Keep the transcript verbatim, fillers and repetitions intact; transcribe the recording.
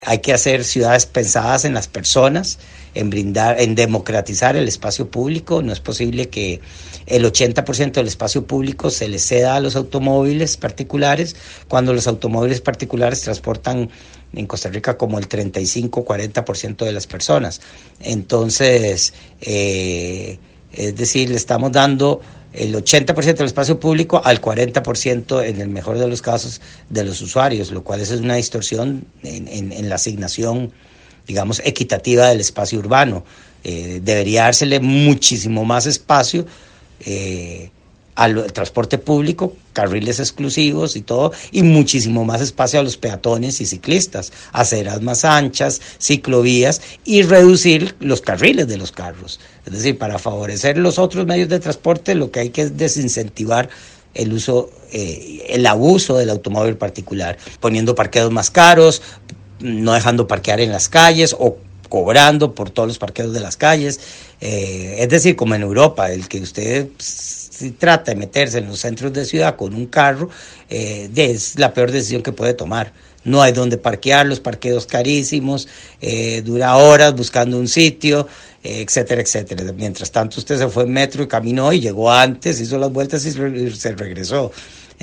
Hay que hacer ciudades pensadas en las personas, en brindar, en democratizar el espacio público. No es posible que el ochenta por ciento del espacio público se le ceda a los automóviles particulares, cuando los automóviles particulares transportan en Costa Rica como el treinta y cinco, cuarenta por ciento de las personas. Entonces, eh, es decir, le estamos dando el ochenta por ciento del espacio público al cuarenta por ciento en el mejor de los casos de los usuarios, lo cual es una distorsión en, en, en la asignación, digamos, equitativa del espacio urbano. Eh, debería dársele muchísimo más espacio eh, al transporte público, carriles exclusivos y todo, y muchísimo más espacio a los peatones y ciclistas, aceras más anchas, ciclovías, y reducir los carriles de los carros. Es decir, para favorecer los otros medios de transporte, lo que hay que es desincentivar el uso, eh, el abuso del automóvil particular, poniendo parqueos más caros, no dejando parquear en las calles o cobrando por todos los parqueos de las calles. Eh, es decir, como en Europa, el que usted si trata de meterse en los centros de ciudad con un carro, eh, es la peor decisión que puede tomar. No hay donde parquear, los parqueos carísimos, eh, dura horas buscando un sitio, eh, etcétera, etcétera. Mientras tanto usted se fue en metro y caminó y llegó antes, hizo las vueltas y se regresó.